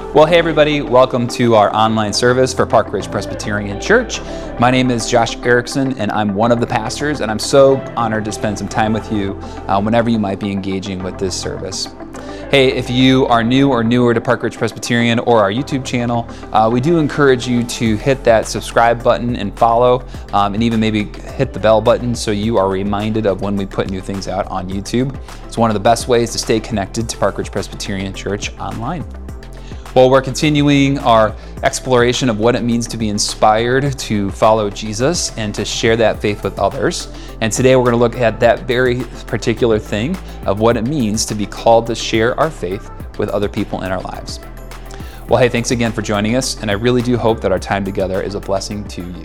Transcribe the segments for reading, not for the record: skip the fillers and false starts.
Well, hey everybody, welcome to our online service for Park Ridge Presbyterian Church. My name is Josh Erickson and I'm one of the pastors, and I'm so honored to spend some time with you whenever you might be engaging with this service. Hey, if you are new or newer to Park Ridge Presbyterian or our YouTube channel, we do encourage you to hit that subscribe button and follow, and even maybe hit the bell button so you are reminded of when we put new things out on YouTube. It's one of the best ways to stay connected to Park Ridge Presbyterian Church online. Well, we're continuing our exploration of what it means to be inspired to follow Jesus and to share that faith with others. And today we're going to look at that very particular thing of what it means to be called to share our faith with other people in our lives. Well, hey, thanks again for joining us, and I really do hope that our time together is a blessing to you.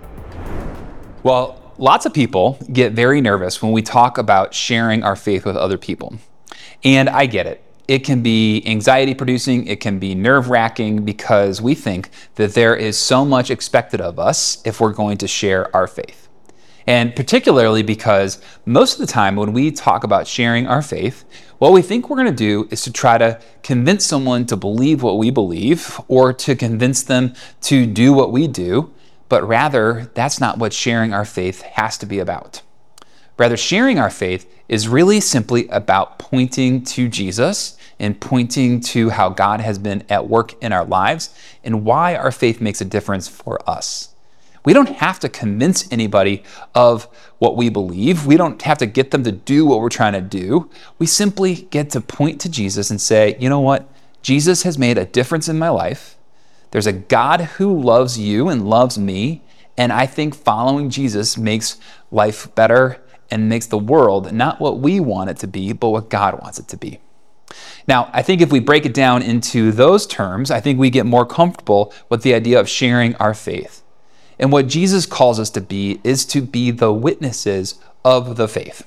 Well, lots of people get very nervous when we talk about sharing our faith with other people. And I get it. It can be anxiety producing, it can be nerve wracking because we think that there is so much expected of us if we're going to share our faith. And particularly because most of the time when we talk about sharing our faith, what we think we're going to do is to try to convince someone to believe what we believe or to convince them to do what we do, but rather that's not what sharing our faith has to be about. Rather, sharing our faith is really simply about pointing to Jesus and pointing to how God has been at work in our lives and why our faith makes a difference for us. We don't have to convince anybody of what we believe. We don't have to get them to do what we're trying to do. We simply get to point to Jesus and say, you know what? Jesus has made a difference in my life. There's a God who loves you and loves me, and I think following Jesus makes life better and makes the world not what we want it to be, but what God wants it to be. Now, I think if we break it down into those terms, I think we get more comfortable with the idea of sharing our faith. And what Jesus calls us to be is to be the witnesses of the faith.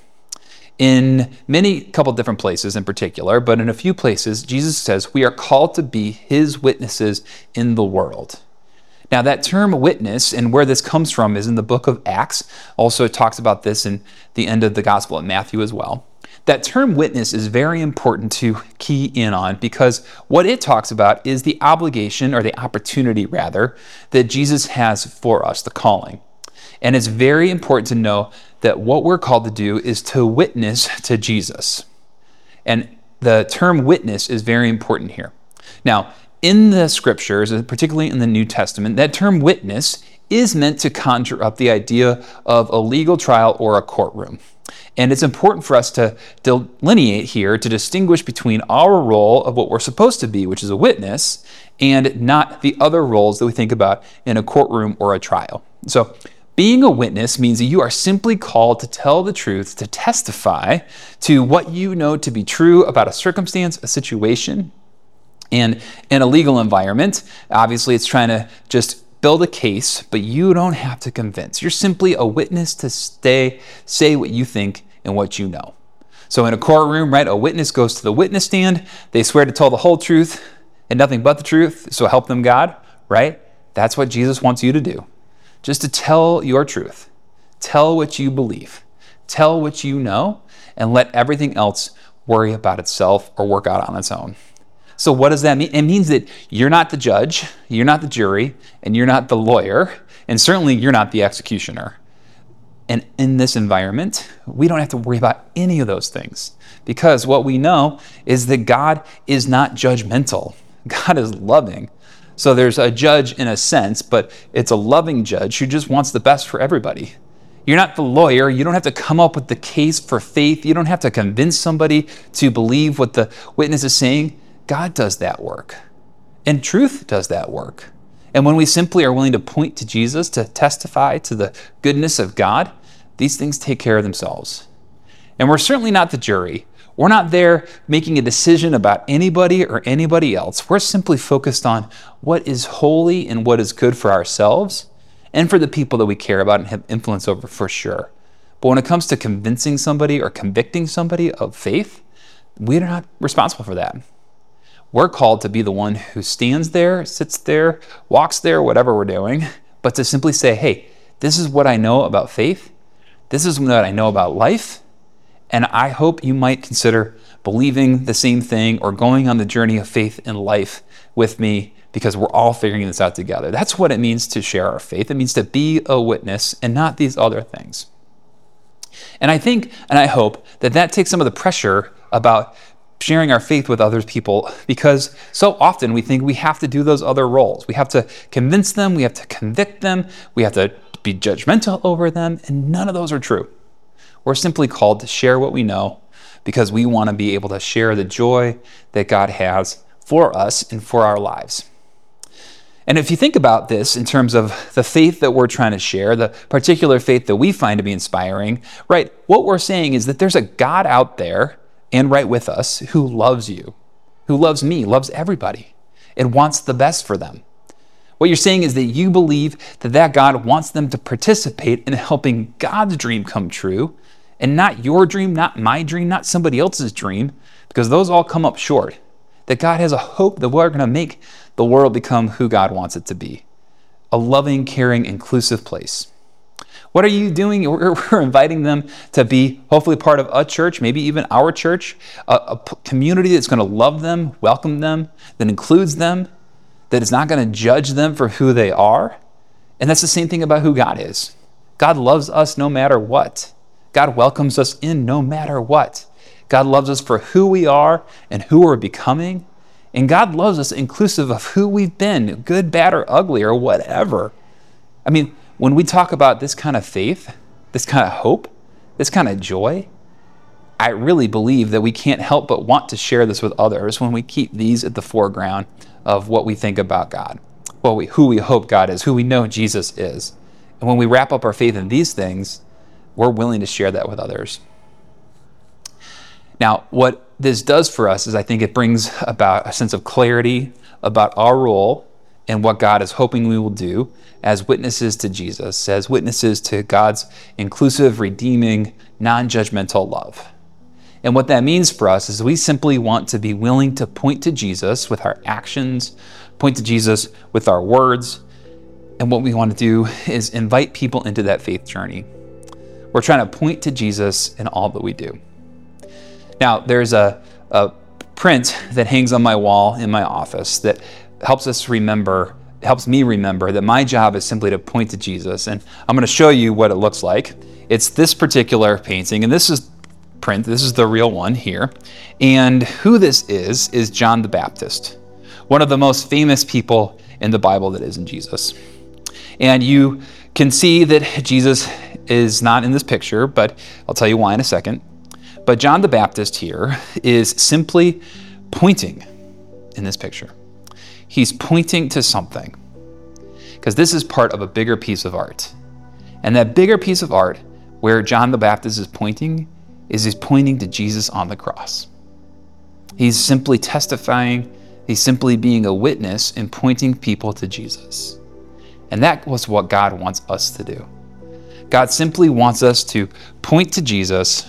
In couple different places in particular, but in a few places, Jesus says we are called to be his witnesses in the world. Now, that term witness and where this comes from is in the book of Acts. Also, it talks about this in the end of the Gospel of Matthew as well. That term witness is very important to key in on because what it talks about is the obligation, or the opportunity rather, that Jesus has for us, the calling. And it's very important to know that what we're called to do is to witness to Jesus. And the term witness is very important here. Now, in the scriptures, particularly in the New Testament, that term witness is meant to conjure up the idea of a legal trial or a courtroom. And it's important for us to delineate here, to distinguish between our role of what we're supposed to be, which is a witness, and not the other roles that we think about in a courtroom or a trial. So being a witness means that you are simply called to tell the truth, to testify to what you know to be true about a circumstance, a situation. And in a legal environment, obviously it's trying to just build a case, but you don't have to convince. You're simply a witness to say what you think and what you know. So in a courtroom, right, a witness goes to the witness stand. They swear to tell the whole truth and nothing but the truth, so help them God, right? That's what Jesus wants you to do. Just to tell your truth. Tell what you believe. Tell what you know, and let everything else worry about itself or work out on its own. So what does that mean? It means that you're not the judge, you're not the jury, and you're not the lawyer, and certainly you're not the executioner. And in this environment, we don't have to worry about any of those things because what we know is that God is not judgmental. God is loving. So there's a judge in a sense, but it's a loving judge who just wants the best for everybody. You're not the lawyer. You don't have to come up with the case for faith. You don't have to convince somebody to believe what the witness is saying. God does that work, and truth does that work. And when we simply are willing to point to Jesus, to testify to the goodness of God, these things take care of themselves. And we're certainly not the jury. We're not there making a decision about anybody or anybody else. We're simply focused on what is holy and what is good for ourselves and for the people that we care about and have influence over for sure. But when it comes to convincing somebody or convicting somebody of faith, we're not responsible for that. We're called to be the one who stands there, sits there, walks there, whatever we're doing, but to simply say, hey, this is what I know about faith. This is what I know about life. And I hope you might consider believing the same thing or going on the journey of faith in life with me, because we're all figuring this out together. That's what it means to share our faith. It means to be a witness and not these other things. And I think, and I hope, that takes some of the pressure about sharing our faith with other people, because so often we think we have to do those other roles. We have to convince them, we have to convict them, we have to be judgmental over them, and none of those are true. We're simply called to share what we know because we want to be able to share the joy that God has for us and for our lives. And if you think about this in terms of the faith that we're trying to share, the particular faith that we find to be inspiring, right, what we're saying is that there's a God out there and right with us who loves you, who loves me, loves everybody, and wants the best for them. What you're saying is that you believe that God wants them to participate in helping God's dream come true, and not your dream, not my dream, not somebody else's dream, because those all come up short. That God has a hope that we're going to make the world become who God wants it to be. A loving, caring, inclusive place. What are you doing? We're inviting them to be hopefully part of a church, maybe even our church, a community that's going to love them, welcome them, that includes them, that is not going to judge them for who they are. And that's the same thing about who God is. God loves us no matter what. God welcomes us in no matter what. God loves us for who we are and who we're becoming. And God loves us inclusive of who we've been, good, bad, or ugly, or whatever. I mean, when we talk about this kind of faith, this kind of hope, this kind of joy, I really believe that we can't help but want to share this with others when we keep these at the foreground of what we think about God, who we hope God is, who we know Jesus is. And when we wrap up our faith in these things, we're willing to share that with others. Now, what this does for us is I think it brings about a sense of clarity about our role and what God is hoping we will do as witnesses to Jesus, as witnesses to God's inclusive, redeeming, non-judgmental love. And what that means for us is we simply want to be willing to point to Jesus with our actions, point to Jesus with our words, and what we want to do is invite people into that faith journey. We're trying to point to Jesus in all that we do. Now, there's a print that hangs on my wall in my office that helps me remember that my job is simply to point to Jesus. And I'm going to show you what it looks like. It's this particular painting, and this is print. This is the real one here. And who this is John the Baptist, one of the most famous people in the Bible that isn't Jesus. And you can see that Jesus is not in this picture, but I'll tell you why in a second. But John the Baptist here is simply pointing in this picture. He's pointing to something, because this is part of a bigger piece of art. And that bigger piece of art where John the Baptist is pointing is he's pointing to Jesus on the cross. He's simply testifying, he's simply being a witness and pointing people to Jesus. And that was what God wants us to do. God simply wants us to point to Jesus.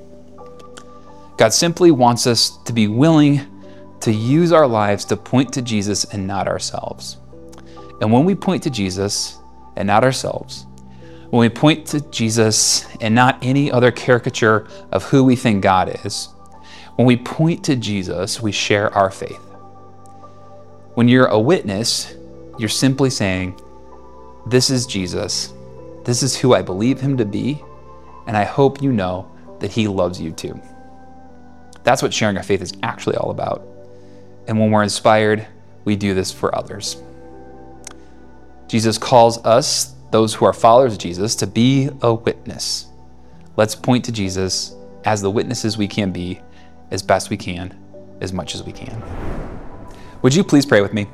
God simply wants us to be willing to use our lives to point to Jesus and not ourselves. And when we point to Jesus and not ourselves, when we point to Jesus and not any other caricature of who we think God is, when we point to Jesus, we share our faith. When you're a witness, you're simply saying, this is Jesus. This is who I believe him to be, and I hope you know that he loves you too. That's what sharing our faith is actually all about. And when we're inspired, we do this for others. Jesus calls us, those who are followers of Jesus, to be a witness. Let's point to Jesus as the witnesses we can be, as best we can, as much as we can. Would you please pray with me?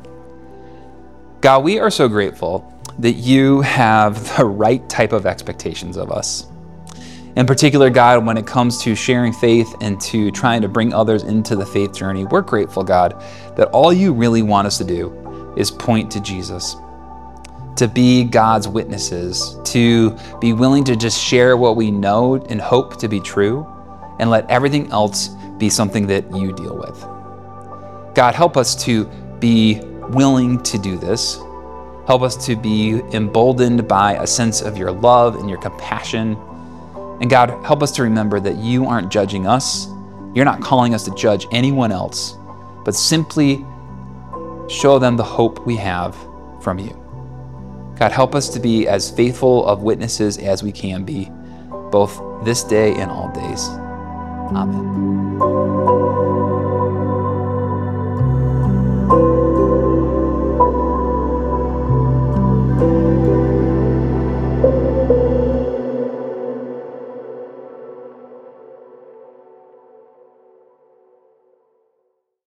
God, we are so grateful that you have the right type of expectations of us. In particular, God, when it comes to sharing faith and to trying to bring others into the faith journey, we're grateful, God, that all you really want us to do is point to Jesus, to be God's witnesses, to be willing to just share what we know and hope to be true, and let everything else be something that you deal with. God, help us to be willing to do this. Help us to be emboldened by a sense of your love and your compassion. And God, help us to remember that you aren't judging us. You're not calling us to judge anyone else, but simply show them the hope we have from you. God, help us to be as faithful of witnesses as we can be, both this day and all days. Amen.